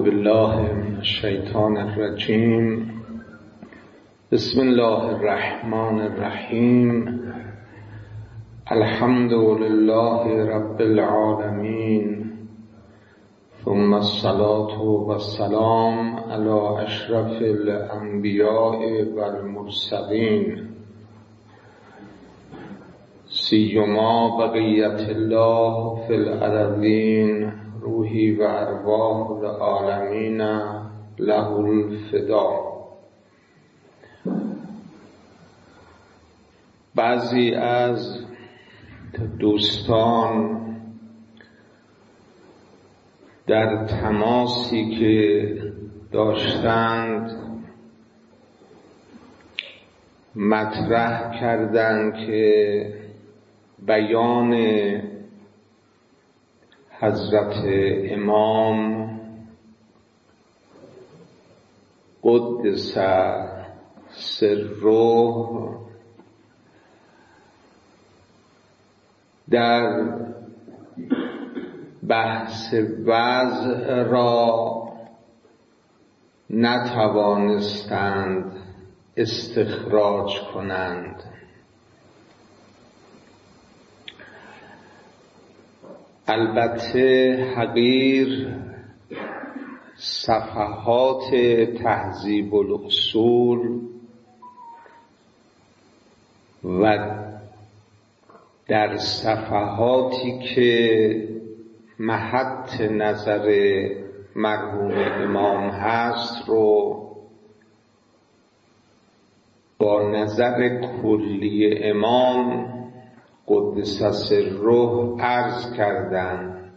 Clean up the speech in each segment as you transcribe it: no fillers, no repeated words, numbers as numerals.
بالله من الشیطان الرجیم. بسم الله الرحمن الرحیم. الحمد لله رب العالمین، ثم الصلاة والسلام على اشرف الانبیاء والمرسلین، سیما بقیت الله فی الارضین، روحی و ارواح العالمین له الفدا. بعضی از دوستان در تماسی که داشتند مطرح کردند که بیان حضرت امام قدس سره در بحث وضع را نتوانستند استخراج کنند. البته حقیر صفحات تهذیب الاصول و در صفحاتی که محط نظر مرحوم امام هست رو با نظر کلی امام قدس سره عرض کردن،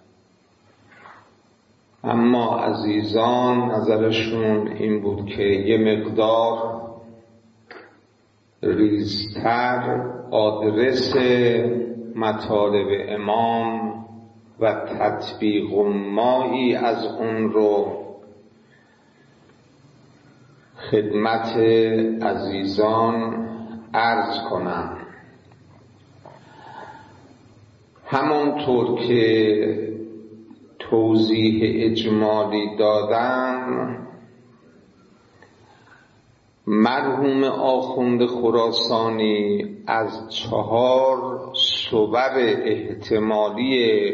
اما عزیزان نظرشون این بود که یه مقدار ریزتر آدرس مطالب امام و تطبیق مایی از اون رو خدمت عزیزان عرض کنم. همونطور که توضیح اجمالی دادم، مرحوم آخوند خراسانی از 4 صور احتمالی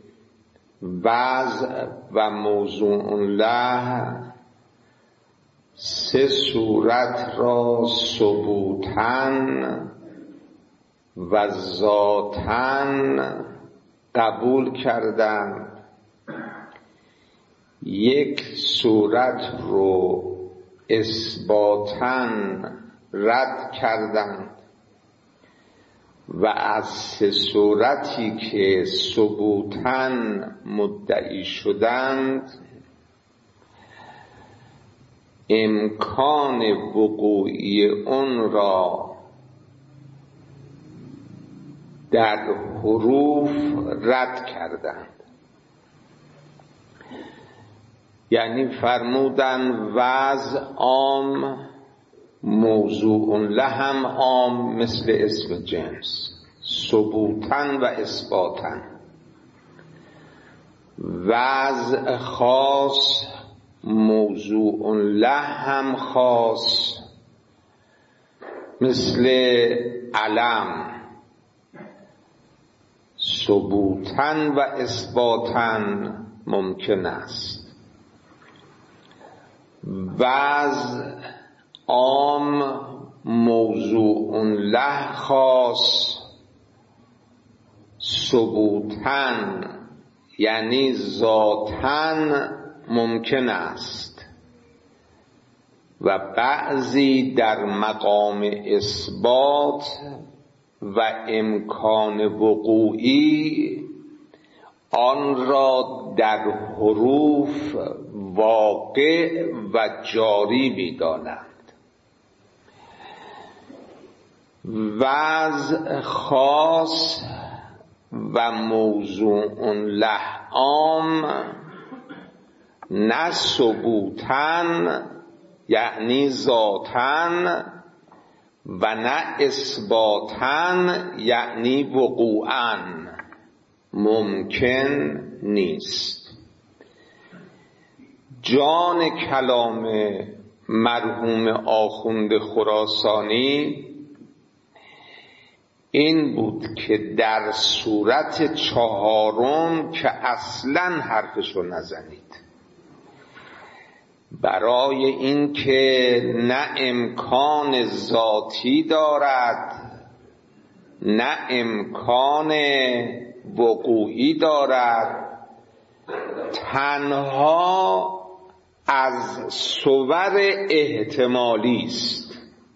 وضع و موضوع له 3 صورت را ثبوتاً و ذاتاً قبول کردند، 1 صورت رو اثباتاً رد کردند و از 3 صورتی که ثبوتاً مدعی شدند امکان وقوعی اون را در حروف رد کردند. یعنی فرمودن وضع عام، موضوع له هم عام مثل اسم جنس، ثبوتاً و اثباتاً. وضع خاص، موضوع له هم خاص مثل علم، ثبوتاً و اثباتاً ممکن است. وضع عام، موضوع له خاص، ثبوتاً یعنی ذاتاً ممکن است و بعضی در مقام اثبات و امکان وقوعی آن را در حروف واقع و جاری می‌دانند. وضع خاص و موضوع له عام نه ثبوتاً یعنی ذاتاً و نه اثباتاً یعنی وقوعاً ممکن نیست. جان کلام مرحوم آخوند خراسانی این بود که در صورت چهارم که اصلاً حرفشو نزنید، برای این که نه امکان ذاتی دارد نه امکان وقوعی دارد، تنها از صور احتمالی است.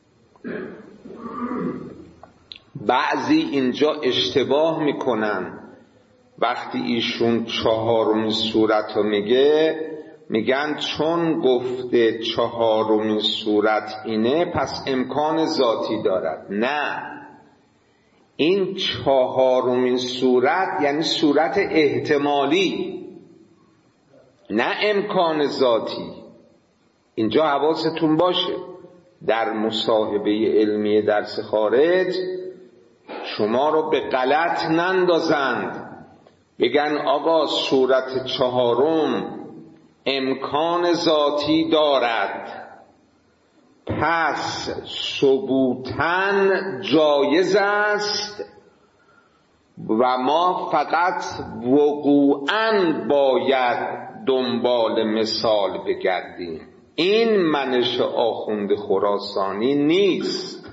بعضی اینجا اشتباه میکنن، وقتی ایشون چهارمین صورت رو میگن چون گفته چهارمین صورت اینه پس امکان ذاتی دارد. نه، این چهارمین صورت یعنی صورت احتمالی، نه امکان ذاتی. اینجا حواستون باشه، در مصاحبه علمی درس خارج شما رو به غلط نندازند، بگن آقا صورت چهارم امکان ذاتی دارد پس ثبوتاً جایز است و ما فقط وقوعاً باید دنبال مثال بگردیم. این منش آخوند خراسانی نیست.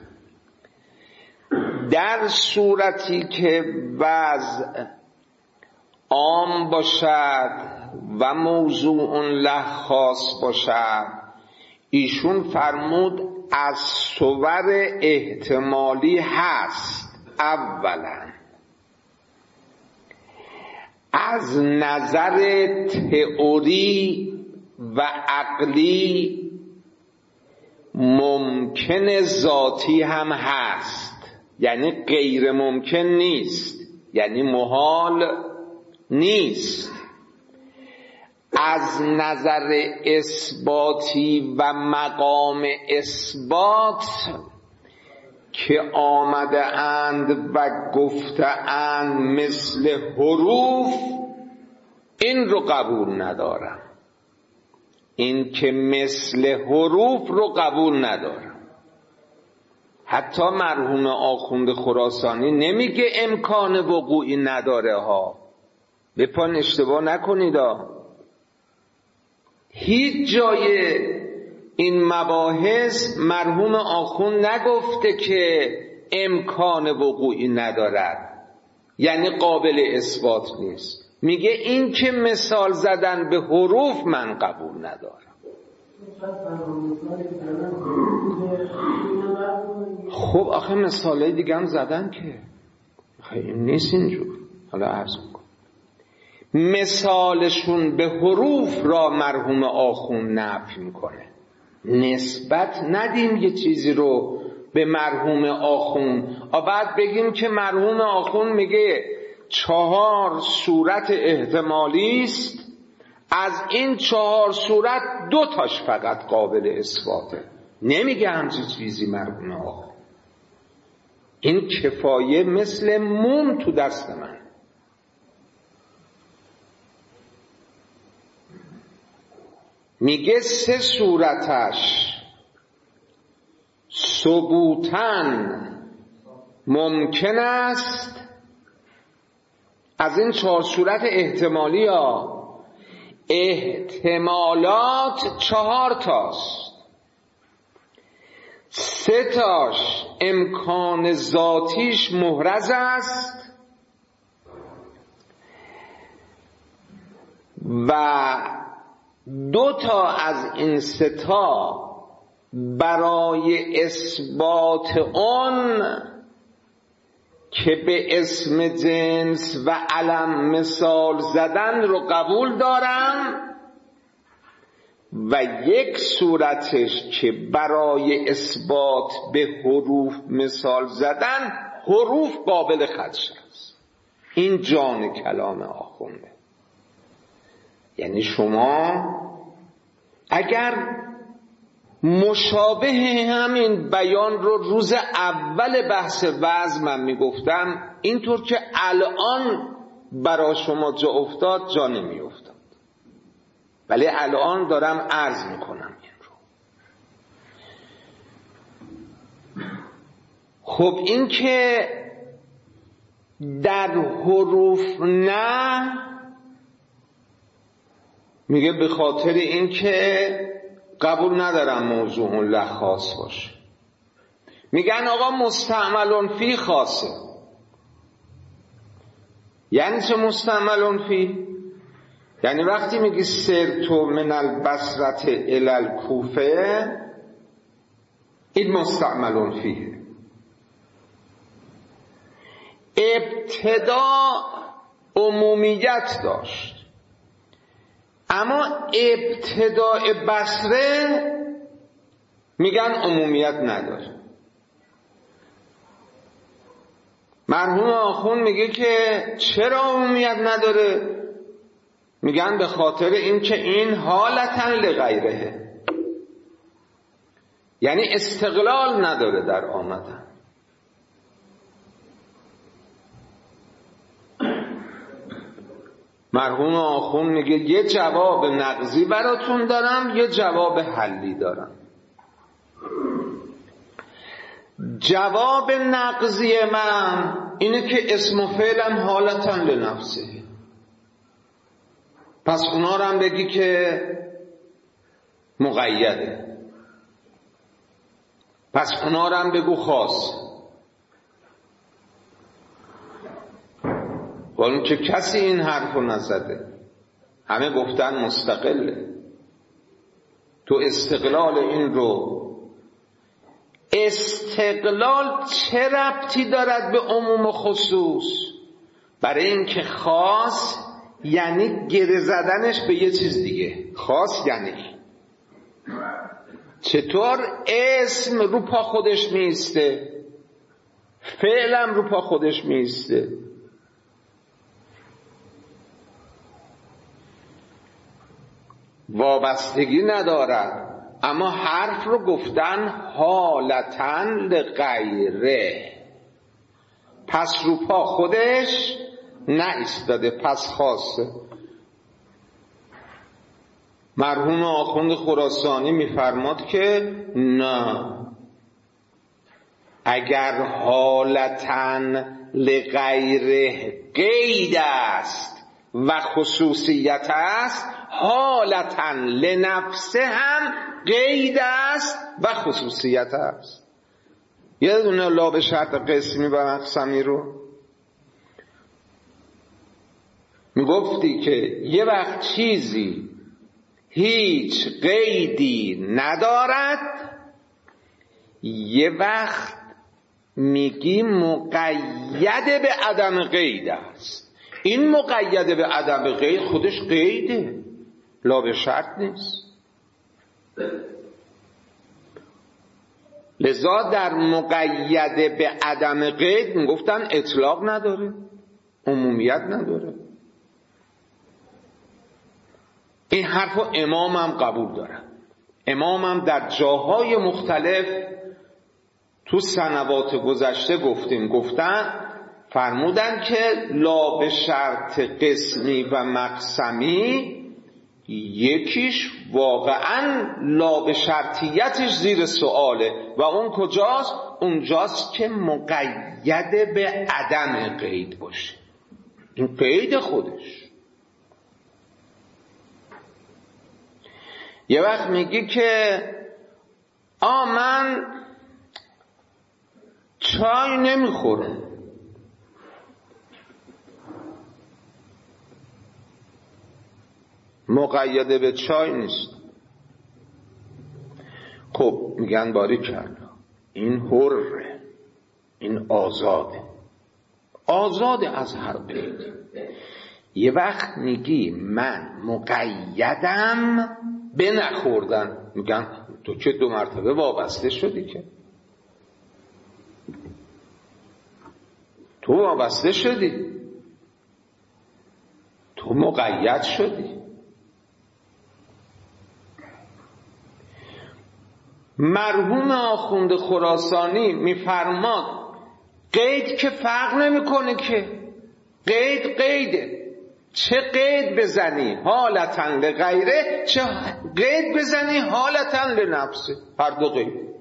در صورتی که وضع عام باشد و موضوع له خاص باشد، ایشون فرمود از صور احتمالی هست. اولا از نظر تئوری و عقلی ممکن ذاتی هم هست، یعنی غیر ممکن نیست، یعنی محال نیست. از نظر اثباتی و مقام اثبات که آمده اند و گفته اند مثل حروف، این رو قبول ندارم. این که مثل حروف رو قبول ندارم. حتی مرحوم آخوند خراسانی نمیگه امکان وقوعی نداره ها، به پا اشتباه نکنید ها. هیچ جای این مباحث مرحوم آخوند نگفته که امکان وقوعی ندارد یعنی قابل اثبات نیست. میگه این که مثال زدن به حروف من قبول ندارم. خب آخه مثالای دیگه هم زدن که خیلی نیست اینجور. حالا عرض میکنم مثالشون به حروف را مرحوم آخوند نفی میکنه. نسبت ندیم یه چیزی رو به مرحوم آخوند بعد بگیم که مرحوم آخوند میگه 4 صورت احتمالی است، از این 4 صورت 2 تاش فقط قابل اثباته. نمیگه همچین چیزی مرحوم آخوند. این کفایه مثل موم تو دست من. میگه 3 صورتش ثبوتاً ممکن است. از این 4 صورت احتمالی ها احتمالات 4 تاست. 3 تاش امکان ذاتیش محرز است و 2 تا از این 3 تا برای اثبات اون که به اسم جنس و علم مثال زدن رو قبول دارم و 1 صورتش که برای اثبات به حروف مثال زدن، حروف قابل خدشه است. این جان کلام آخونده. یعنی شما اگر مشابه همین بیان رو روز اول بحث وعظ من میگفتم، اینطور که الان برای شما جا افتاد جا نمی افتاد. ولی الان دارم عرض میکنم این رو. خب این که در حروف نه میگه به خاطر این که قبول ندارم موضوع له خاص باشه. میگن آقا مستعملون فی خاصه. یعنی چه مستعملون فی؟ یعنی وقتی میگی سرتو من البصرة الی الکوفه، این مستعملون فیه. ابتدا عمومیت داشت، اما ابتداء بصره میگن عمومیت نداره. مرحوم آخوند میگه که چرا عمومیت نداره؟ میگن به خاطر اینکه این حالتاً لغیره، یعنی استقلال نداره در آمدن. مرحوم آخوند میگه یه جواب نقضی براتون دارم، یه جواب حلی دارم. جواب نقضی من اینه که اسم و فعلم حالتاً لنفسه، پس اونا رو هم بگی که مقیده، پس اونا رو هم بگو خاص. ولی که کسی این حرف رو نزده، همه گفتن مستقله. تو استقلال این رو، استقلال چه ربطی دارد به عموم و خصوص؟ برای اینکه خاص یعنی گره زدنش به یه چیز دیگه. خاص یعنی چطور اسم رو پا خودش میسته، فعلم رو پا خودش میسته. وابستگی ندارد، اما حرف رو گفتن حالتاً لغیره، پس رو پا خودش نایستاده، پس خاصه. مرحوم آخوند خراسانی میفرماد که نه، اگر حالتاً لغیره قید است و خصوصیت است، حالتاً لنفسه هم قید است و خصوصیت است. یه دونه لا به شرط قسمی و مقسمی رو میگفتی که یه وقت چیزی هیچ قیدی ندارد، یه وقت میگی مقید به عدم قید است. این مقید به عدم قید خودش قیده، لا به شرط نیست. لذا در مقید به عدم قید میگفتن اطلاق نداره، عمومیت نداره. این حرفو امامم قبول دارن. امامم در جاهای مختلف تو سنوات گذشته گفتن فرمودن که لا به شرط قسمی و مقسمی یکیش واقعا لا به شرطیتش زیر سؤاله و اون کجاست؟ اونجاست که مقید به عدم قید باشه. این قید خودش. یه وقت میگی که من چای نمیخورم، مقیده به چای نیست. خب میگن باریکلا، این حره، این آزاده از هر قید. یه وقت میگی من مقیدم به نخوردن، میگن تو که 2 مرتبه وابسته شدی، که تو وابسته شدی، تو مقید شدی. مرحوم آخوند خراسانی میفرماد قید که فرق نمیکنه، که قید قیده. چه قید بزنی حالتاً لغیره، چه قید بزنی حالتاً لنفسه، هر دو قید.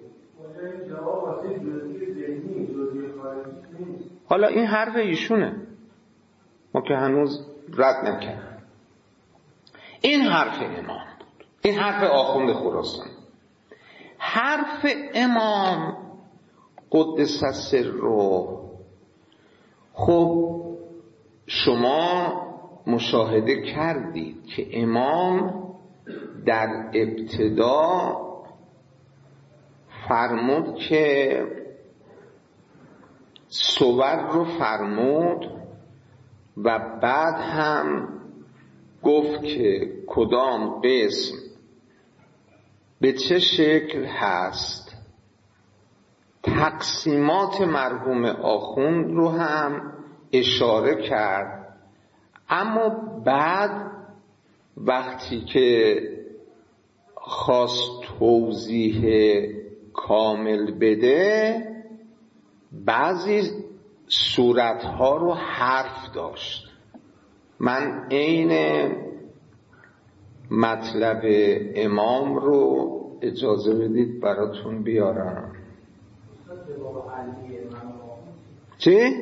حالا این حرف ایشونه، ما که هنوز رد نکردیم. این حرف امام بود، این حرف آخوند خراسانی. حرف امام قدس سره. خب شما مشاهده کردید که امام در ابتدا فرمود که صور رو فرمود و بعد هم گفت که کدام قسم به چه شکل هست. تقسیمات مرحوم آخوند رو هم اشاره کرد، اما بعد وقتی که خواست توضیح کامل بده بعضی صورتها رو حرف داشت. من عین مطلب امام رو اجازه بدید براتون بیارم. چی؟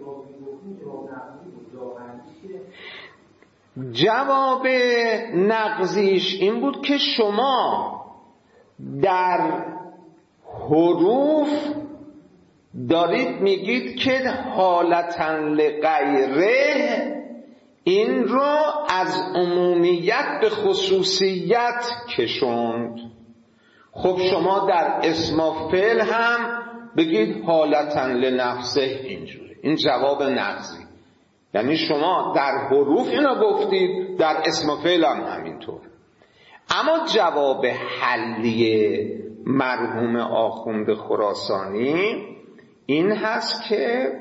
جواب نقضیش این بود که شما در حروف دارید میگید که حالتاً لغیره، این رو از عمومیت به خصوصیت کشوند. خب شما در اسم و فعل هم بگید حالتاً لنفسه، اینجوره. این جواب نقضی، یعنی شما در حروف اینو گفتید، در اسم و فعل هم همینطور. اما جواب حلیه مرحوم آخوند خراسانی این هست که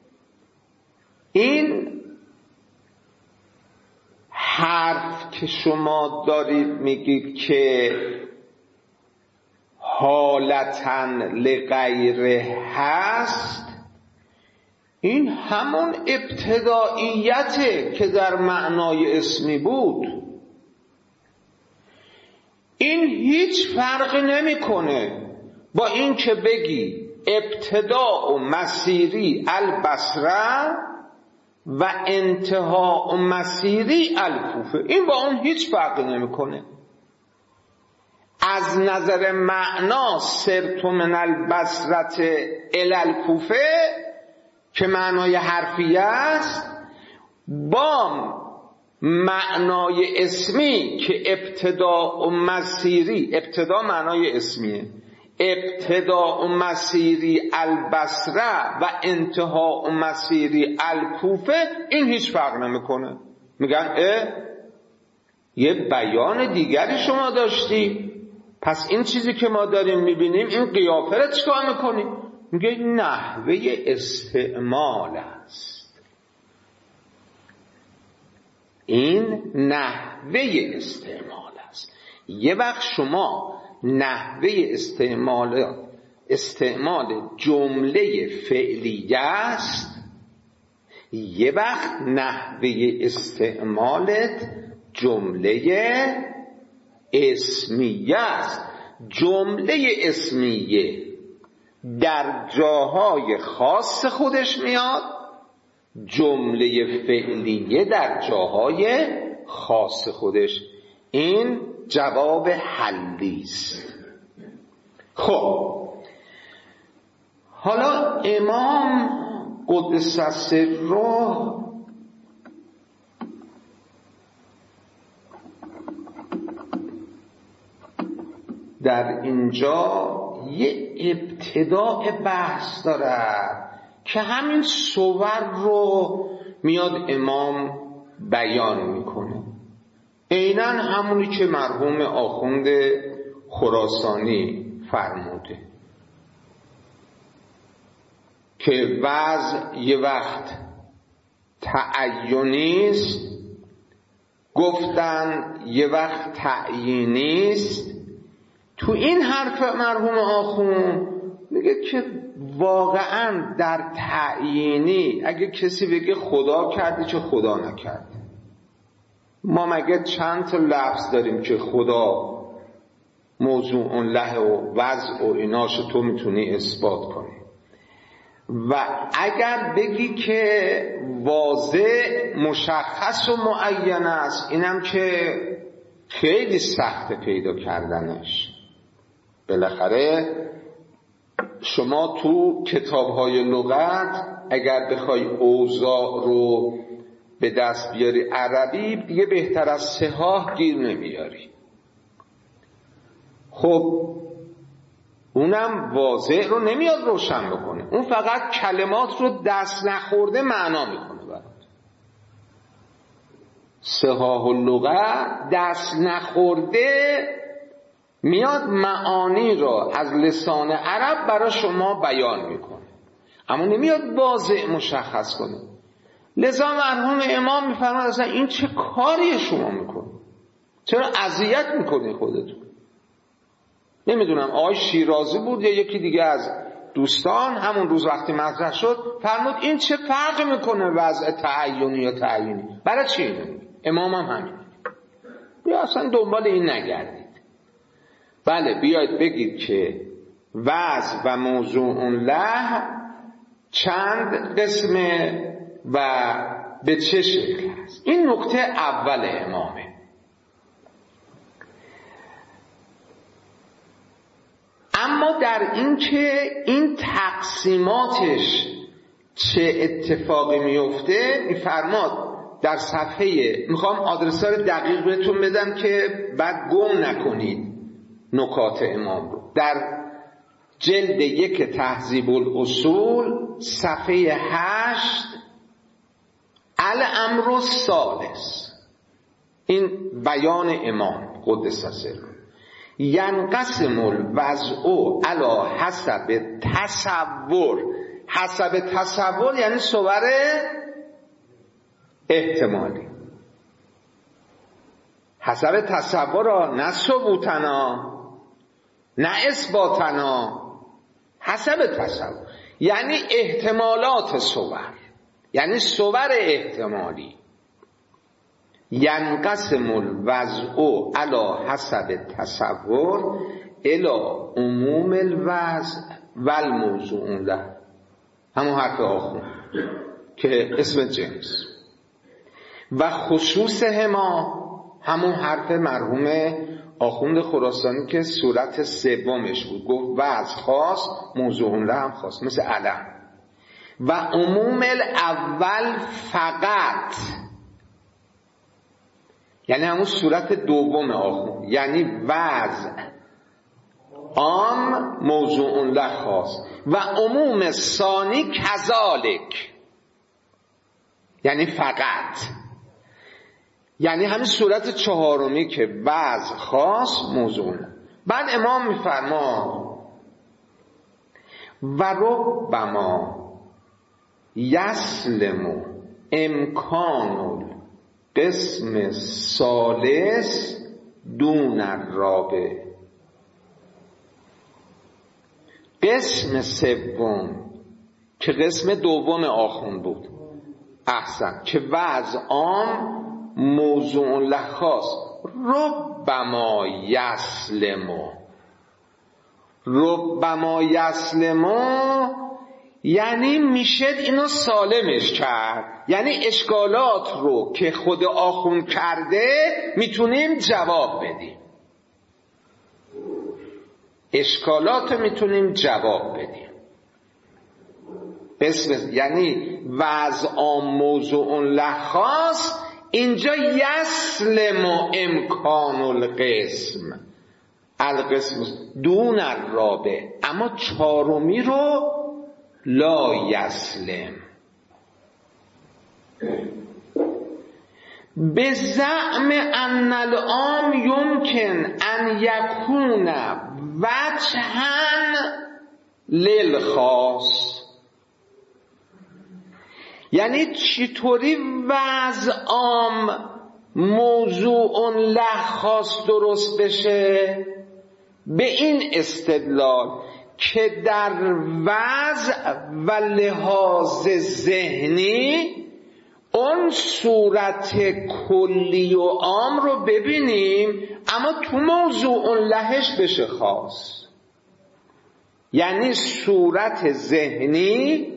این حرف که شما دارید میگید که حالتاً لغیره هست، این همون ابتداییته که در معنای اسمی بود. این هیچ فرقی نمیکنه با این که بگی ابتداء مسیری البصره و انتهاء مسیری الکوفه. این با اون هیچ فرقی نمیکنه. از نظر معنا سرت من البصره الی الکوفه که معنای حرفی است، با معنای اسمی که ابتداء مسیری، ابتدا معنای اسمیه، ابتداء مسیری البصره و انتهاء مسیری الکوفه، این هیچ فرق نمیکنه. میگن یه بیان دیگری شما داشتی، پس این چیزی که ما داریم میبینیم این قیافه رو چیکار میکنی؟ میگه نحوه استعمال است. این نحوه استعمال است. یه وقت شما نحوه استعمال جمله فعلیه است، یه وقت نحوه استعمالت جمله اسمیه است. جمله اسمیه در جاهای خاص خودش میاد، جمله فعلیه در جاهای خاص خودش. این جواب حلی است. خب حالا امام قدس سره در اینجا یه ابتداء بحث داره که همین صور رو میاد امام بیان میکنه، عیناً همونی که مرحوم آخوند خراسانی فرموده که وضع یه وقت تعینیست، گفتن یه وقت تعیینیست. تو این حرف مرحوم آخوند میگه که واقعا در تعیینی اگه کسی بگه خدا کرده چه خدا نکرده، ما مگه چند تا لفظ داریم که خدا موضوع له و وضع و ایناش تو میتونی اثبات کنی؟ و اگر بگی که واضح مشخص و معین است، اینم که خیلی سخت پیدا کردنش. بالاخره شما تو کتاب‌های لغت اگر بخوای اوضاع رو به دست بیاری عربی، دیگه بهتر از صحاح گیر نمیاری. خب اونم واضح رو نمیاد روشن بکنه، اون فقط کلمات رو دست نخورده معنا میکنه برات. صحاح اللغت دست نخورده میاد معانی را از لسان عرب برای شما بیان میکنه، اما نمیاد واضح مشخص کنه. لذا مرحوم امام میفرماد اصلا این چه کاری شما میکنه؟ چرا اذیت میکنی خودتون؟ نمیدونم آقای شیرازی بود یا یکی دیگه از دوستان، همون روز وقتی مطرح شد فرمود این چه فرق میکنه وضع تعینی یا تعیینی؟ برای چی اینو؟ امام هم همین. بیا اصلا دنبال این نگردید. بله بیاید بگید که وضع و موضوع له چند قسمه و به چه شکل هست. این نکته اول امامه. اما در این که این تقسیماتش چه اتفاقی میفته میفرماد در صفحه، میخوام آدرس‌ها رو دقیق بهتون بدم که بعد گم نکنید نکات امام رو. در جلد 1 تهذیب الاصول صفحه 8 الامر الثالث، این بیان امام قدس سره، ینقسم الوضع علی حسب تصور. حسب تصور یعنی صور احتمالی. حسب تصور نه ثبوتنا نه اثباتنا، حسب تصور یعنی احتمالات صور، یعنی صور احتمالی. ینقسم الوضع علی حسب تصور الی عموم الوضع و الموضوع له، همون حرف آخون که اسم جنس، و خصوص همون حرف مرحوم آخوند خراسانی که صورت سومش بود، گفت وضع خاص موضوع له هم خاص مثل علم. و عموم الاول فقط یعنی همون صورت دوم آخوند، یعنی وضع عام موضوع له خاص. و عموم ثانی کذالک یعنی فقط، یعنی همین صورت چهارمی که وضع خاص موضوع له. بعد امام میفرما و ربما یسلم امکان قسم ثالث دون الرابع. قسم سوم که قسم دوم آخوند بود، احسن، که وضع عام موضوع له خاص، ربما یسلم یعنی میشه اینو سالمش کرد، یعنی اشکالات رو که خود آخوند کرده میتونیم جواب بدیم، اشکالات رو میتونیم جواب بدیم. یعنی وضع عام موضوع له خاص، اینجا یسلم امکان القسم دون الرابع، اما چهارمی رو لا یسلم. به زعم ان العام یمکن ان یکون وجها للخاص، یعنی چطوری وضع عام موضوع له خاص درست بشه؟ به این استدلال که در وضع و لحاظ ذهنی اون اون صورت کلی و عام رو ببینیم، اما تو موضوع لهش بشه خاص. یعنی صورت ذهنی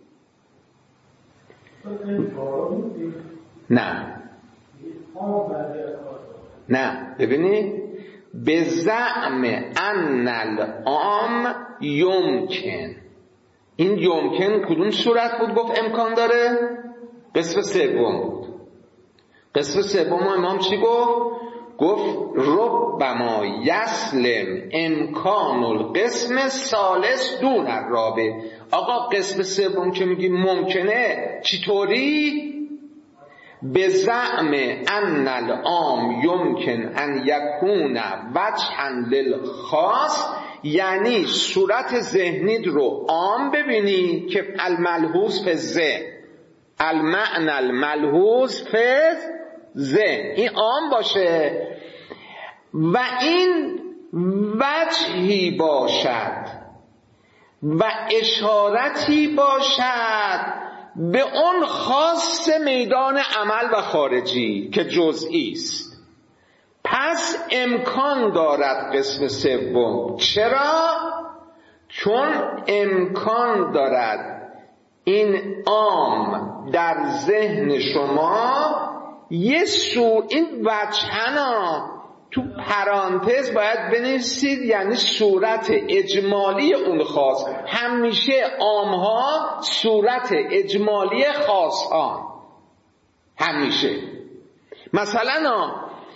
نه ببینید، به زعم ان العام یمکن. این یمکن کدوم صورت بود گفت امکان داره؟ قسم سوم بود. قسم سوم امام چی گفت؟ گفت ربما یسلم امکان القسم ثالث دون الرابع. آقا قسم سوم که میگی ممکنه، چطوری؟ به زعم ان العام یمکن ان یکون وجها للخاص، یعنی صورت ذهنی رو عام ببینی که الملحوظ فی الذهن، المعنى الملحوظ فی الذهن، این عام باشه و این وجهی باشد و اشارتی باشد به اون خاص میدان عمل و خارجی که جزئی است. پس امکان دارد قسم سوم. چرا؟ چون امکان دارد این عام در ذهن شما یه این وجهنا تو پرانتز باید بنویسید، یعنی صورت اجمالی اون خاص. همیشه عامها صورت اجمالی خاصان، همیشه. مثلا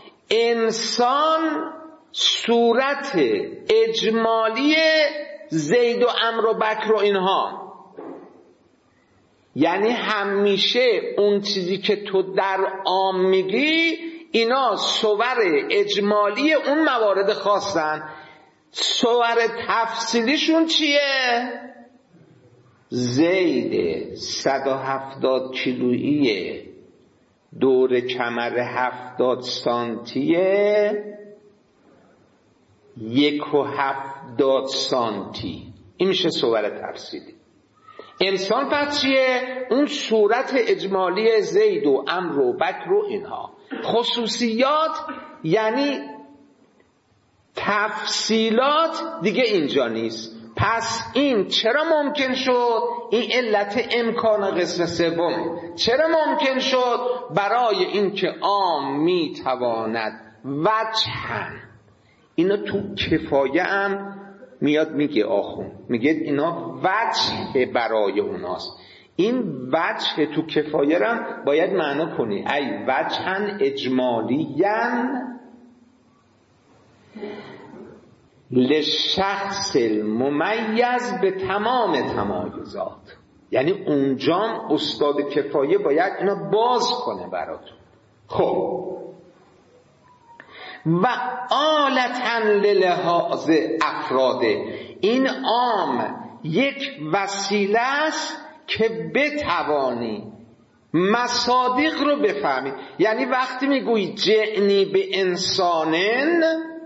انسان صورت اجمالی زید و عمرو و بکر و اینها، یعنی همیشه اون چیزی که تو در عام میگی اینا صور اجمالی اون موارد خاصن. صور تفصیلیشون چیه؟ زید 170 کیلویی دور کمر 70 سانتیه 1.70 سانتی، این میشه صور تفصیلی. انسان پس چیه؟ اون صورت اجمالی زید و عمرو و بکر و اینها. خصوصیات یعنی تفصیلات دیگه اینجا نیست. پس این چرا ممکن شد؟ این علت امکان قسم سوم. چرا ممکن شد؟ برای اینکه عام میتواند وجهن. اینا تو کفایه هم میاد میگه آخون، میگه اینا وجه برای اوناست. این وجه تو کفایه رم باید معنا کنی ای وجهن اجمالین لشخص الممیز به تمام تمایزات. یعنی اونجام استاد کفایه باید اینا باز کنه براتون. خب و آلتاً للحاظ افراده، این عام یک وسیله است که بتوانی مصادیق رو بفهمی. یعنی وقتی میگویی جعنی به انسانن،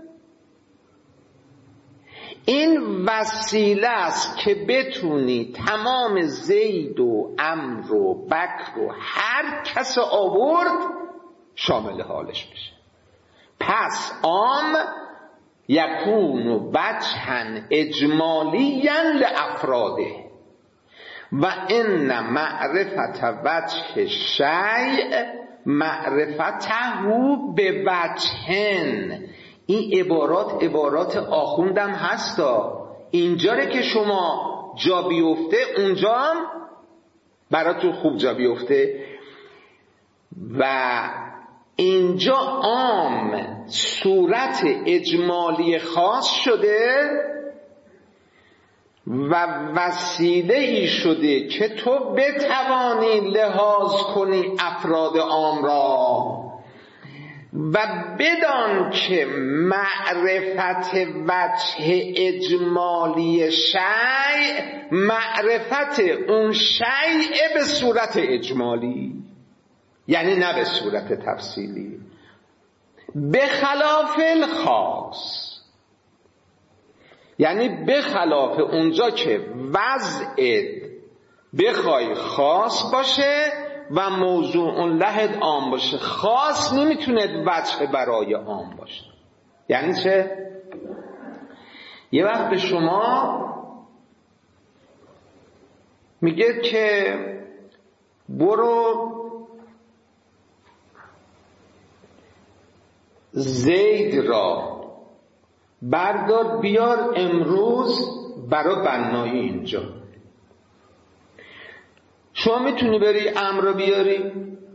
این وسیله است که بتونی تمام زید و عمرو و بکر و هر کس آورد شامل حالش بشه. پس عام یکون وجها اجمالیا لافراده و ان معرفت وجه شیء معرفته به وجهن. این عبارات آخوندم هستا، اینجاره که شما جا بیفته اونجا هم براتون خوب جا بیفته. و اینجا عام صورت اجمالی خاص شده و وسیله ای شده که تو بتوانی لحاظ کنی افراد عام را و بدان که معرفت وجه اجمالی شیء معرفت اون شیء به صورت اجمالی، یعنی نه به صورت تفصیلی، به خلاف الخاص. یعنی به خلاف اونجا که وضعت بخوای خاص باشه و موضوع له عام باشه. خاص نمیتونه وجه برای عام باشه. یعنی چه؟ یه وقت به شما میگه که برو زید را بردار بیار امروز برای بنایی اینجا. شما میتونی بری امر رو بیاری؟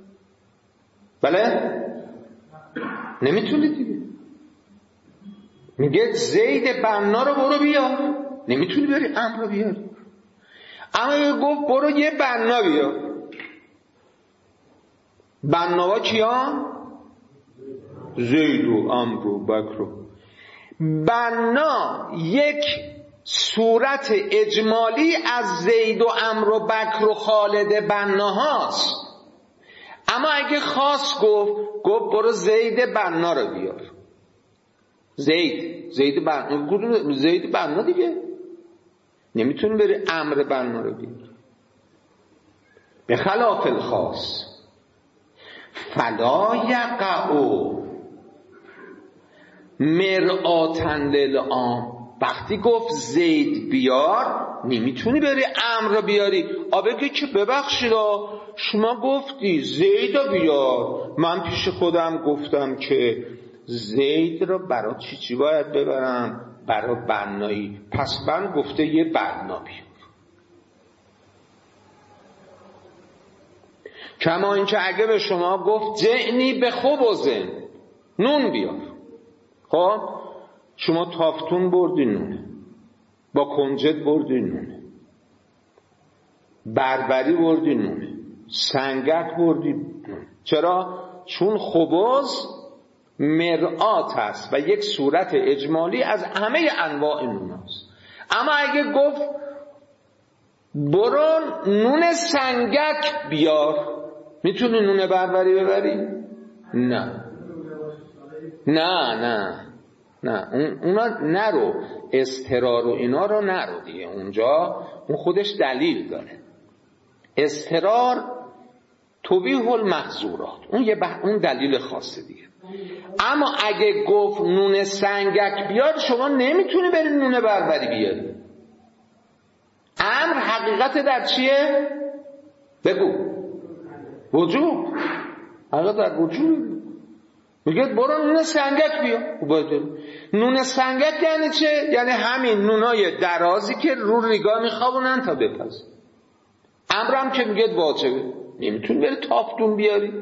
بله؟ نمیتونی دیگه. میگه زید بنا رو برو بیار، نمیتونی بری امر رو بیاری. اما یه گفت برو یه بنا بیار. بناها کیان؟ زید و امر و بکر. بنا یک صورت اجمالی از زید و امر و بکر و خالد بناهاست. اما اگه خاص گفت برو زید بنا رو بیار. زید بنا دیگه، نمیتونی بری امر بنا رو بیار. به خلاف الخاص فلا یقعو مرآتن للعام. وقتی گفت زید بیار نمیتونی بری امر رو بیاری. بگی که ببخشید شما گفتی زید رو بیار، من پیش خودم گفتم که زید رو برای چی باید ببرم؟ برای بنایی. پس من گفته یه بنا بیار. کما اینکه اگه به شما گفت جعنی به خبزن، نون بیار، خب شما تافتون بردی نونه، با کنجد بردی نونه، بربری بردی نونه، سنگک بردی نونه. چرا؟ چون خبز مرآت است و یک صورت اجمالی از همه انواع نون است. اما اگه گفت برو نون سنگک بیار، میتونی نون بربری ببری؟ نه اونا نرو، اضطرار و اینا رو نرو دیگه. اونجا اون خودش دلیل داره. اضطرار توبیح المحظورات، اون دلیل خاصه دیگه. اما اگه گفت نون سنگک بیار، شما نمیتونی بری نون بربری بیاری. امر حقیقت در چیه؟ بگو. وجوب. حقیقت در وجوب. میگه برو نون سنگک بیار. نون سنگک یعنی چه؟ یعنی همین نونای درازی که رو ریگا میخوابونن تا بپز. امرم که میگه واجبه، نمیتونی بری تافتون بیاری.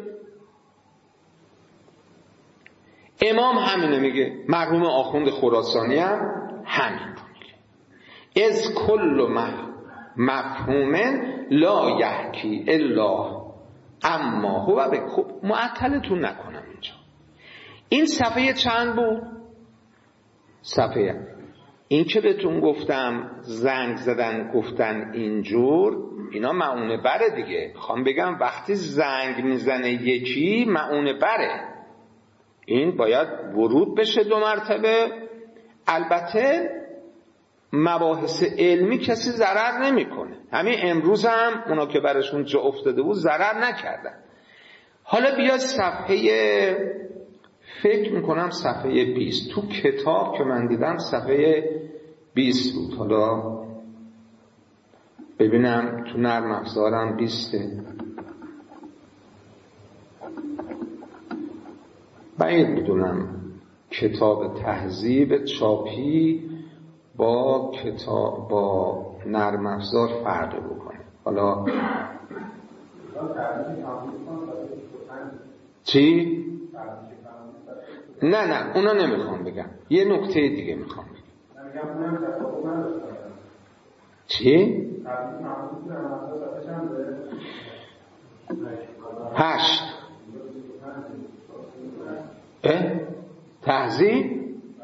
امام همینه میگه، مرحوم آخوند خراسانی هم همین رو میگه. از کل مفهوم لا یحکی الا اما هو به خوب. معطلتون نکنم اینجا. این صفحه چند بود؟ صفحه این که بهتون گفتم زنگ زدن گفتن اینجور، اینا معونه بره دیگه. میخوام بگم وقتی زنگ میزنه یکی معونه بره، این باید ورود بشه 2 مرتبه. البته مباحث علمی کسی ضرر نمیکنه. همین امروز هم اونا که براشون جا افتاده بود ضرر نکردن. حالا بیا صفحه، فکر میکنم صفحه 20 تو کتاب که من دیدم صفحه 20 بود. حالا ببینم تو نرم افزارم 20. بعید میدونم کتاب تهذیب چاپی با کتاب با نرم افزار فرق بکنه. حالا چی؟ نه اونا نمیخوام بگم، یه نکته دیگه میخوام بگم. چی؟ 8 تهذیب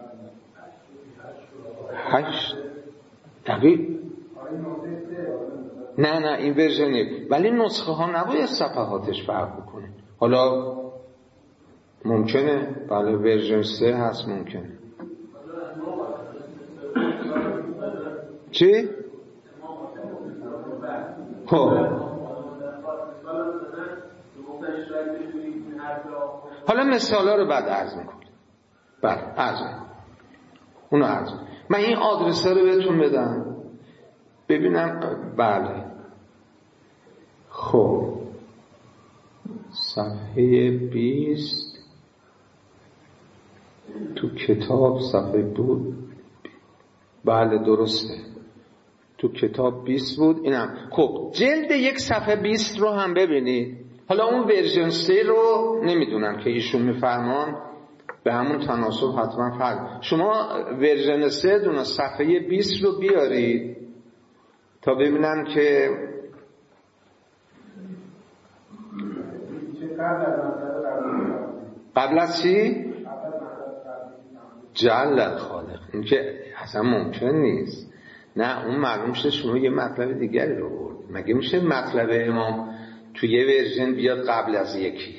8 دقیق. نه این ورژنی، ولی نسخه ها نباید صفحاتش فرق بکنه. حالا ممکنه بله ورژن 3 هست، ممکنه. چی؟ خب حالا مثالا رو بعد عرض میکنم. بله عرض میکنم. اونو عرض میکنم. من این آدرس رو بهتون بدم ببینم. بله خب صفحه 20 تو کتاب صفحه بود. بله درسته تو کتاب 20 بود. اینم خب جلد 1 صفحه 20 رو هم ببینید. حالا اون ورژن 3 رو نمیدونم که ایشون میفرمان به همون تناسب حتما فرق. شما ورژن 3 دونه صفحه 20 رو بیارید تا ببینم که قبل از چی؟ جل الخالق. این که اصلا ممکن نیست. نه اون معلوم شده شما یه مطلب دیگری رو برد. مگه میشه مطلب امام توی یه ورژن بیاد قبل از یکی؟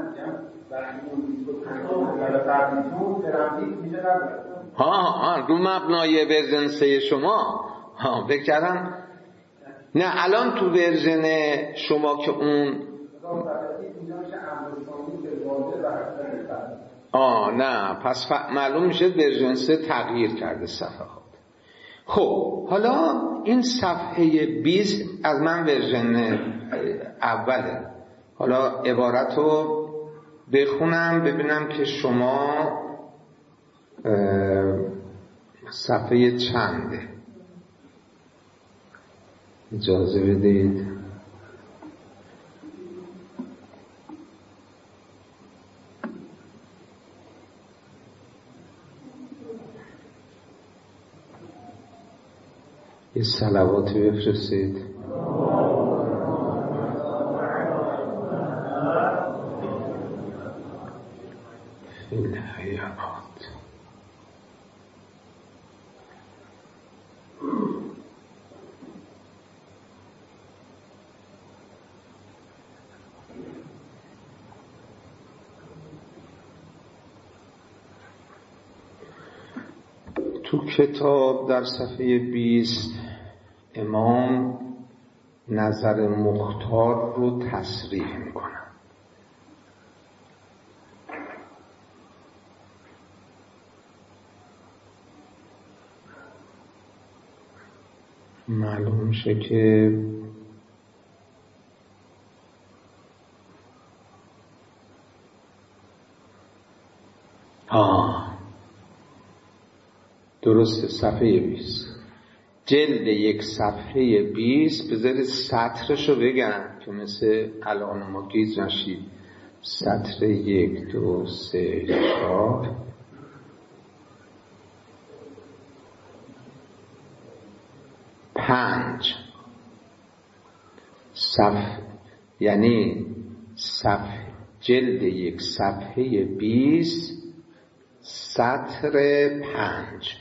ها رو مبنای ورژن 3 شما بکردم. نه الان تو ورژن شما که اون نه پس معلوم میشه ورژن 3 تغییر کرده صفحات. خب حالا این صفحه 20 از من ورژن اوله. حالا عبارت رو بخونم ببینم که شما صفحه چنده. اجازه بدید. یه صلواتی بفرستید. این حیات تو کتاب در صفحه 20 امام نظر مختار رو تصریح میکنن. معلوم میشه که درسته صفحه 20 جلد 1 صفحه 20. بذارید سطرشو بگم که مثل الان ما گیج نشید. سطر 1 2 3 4 5 صفحه، یعنی صفحه جلد 1 صفحه 20 سطر 5.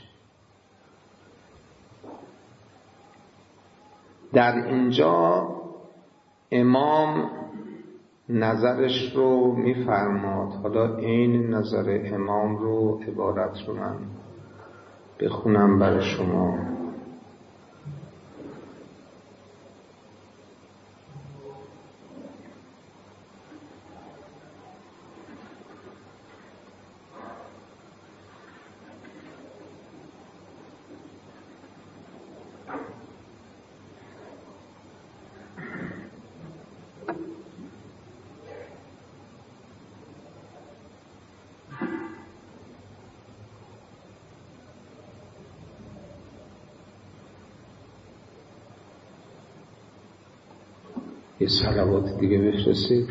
در اینجا امام نظرش رو میفرماد. حالا این نظر امام رو عبارت رو من بخونم برای شما. یه صلوات دیگه بفرستید.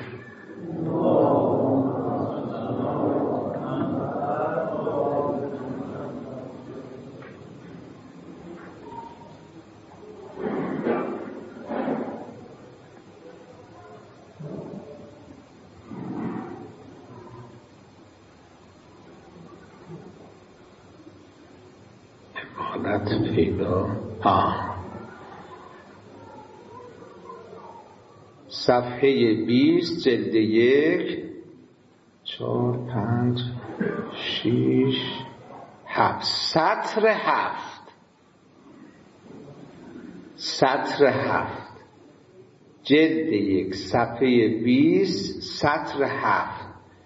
عبادت پیدا. صفحه 20 جلد 1 4 5 6 7 سطر 7 سطر 7. جلد 1 صفحه 20 سطر 7.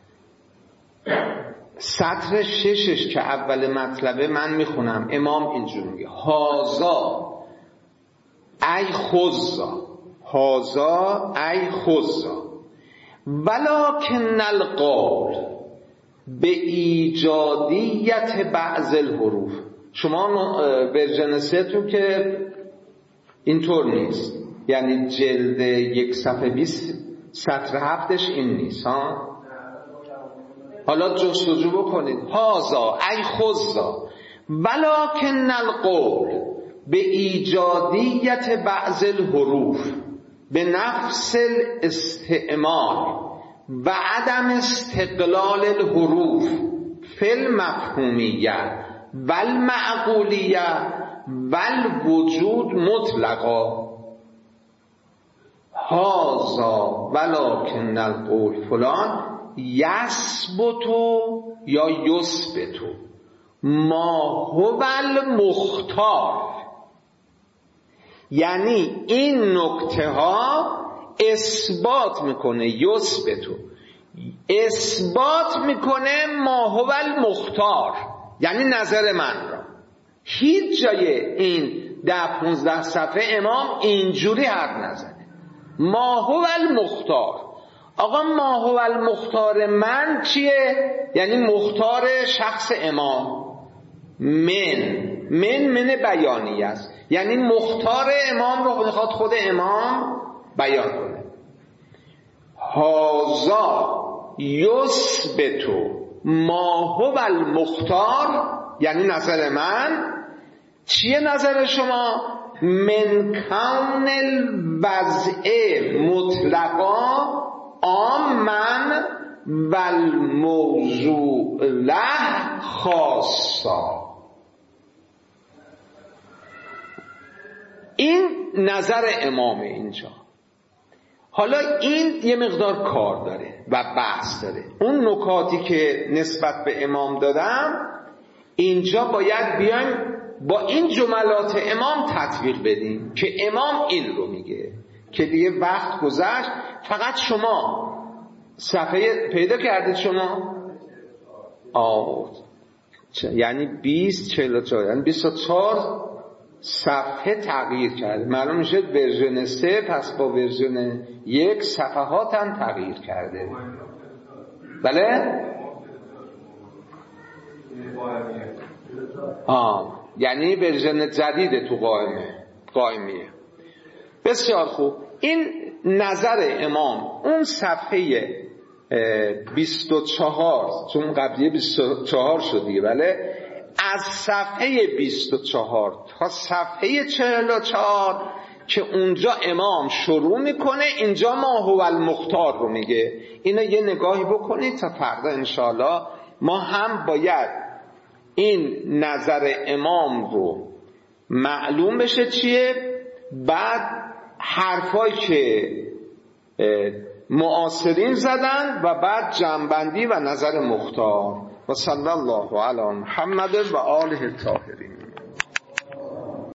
سطر 6 که اول مطلبه من میخونم. امام اینجور میگه: هازا ای خزا، هازا ای خزا ولکن القول به ایجادیت بعض الحروف. شما ورژن 3 تو که اینطور نیست، یعنی جلد 1 صفحه 20 سطر 7 این نیست ها. حالا جستجو بکنید: هازا ای خزا ولکن القول به ایجادیت بعض الحروف به نفس الاستعمال و عدم استقلال الحروف فی المفهومیه و المعقولیه و الوجود مطلقا. هازا ولکن القول فلان یثبتو یا یثبتو ما هو المختار. یعنی این نکته ها اثبات میکنه، یثبتو اثبات میکنه ما هو المختار، یعنی نظر من را. هیچ جای این 10-15 صفحه امام اینجوری حرف نزنه. ما هو المختار. آقا ما هو المختار من چیه؟ یعنی مختار شخص امام. من بیانی است، یعنی مختار امام رو میخواد خود امام بیان کنه. هازا یثبتو ما هو المختار، یعنی نظر من. چیه نظر شما؟ من کون الوضع مطلقا عامن و الموضوع له خاصا. این نظر امامه اینجا. حالا این یه مقدار کار داره و بحث داره. اون نکاتی که نسبت به امام دادم اینجا باید بیایم با این جملات امام تطبیق بدیم که امام این رو میگه که دیگه وقت گذشت. فقط شما صفحه پیدا کردید شما؟ یعنی 44 یعنی 24 صفحه تغییر کرده. معلوم میشه ورژن 3 پس با ورژن 1 صفحات هم تغییر کرده. بله؟ یعنی ورژن جدید تو قائمیه. بسیار خوب. این نظر امام اون صفحه 24 چون قبلیه 24 شدیه، بله، از صفحه 24 تا صفحه 44 که اونجا امام شروع میکنه، اینجا ما هو المختار رو میگه. اینو یه نگاهی بکنید تا فردا انشاءالله ما هم باید این نظر امام رو معلوم بشه چیه، بعد حرفایی که معاصرین زدن و بعد جمع‌بندی و نظر مختار. و صلی الله علی محمد و آله الطاهرین.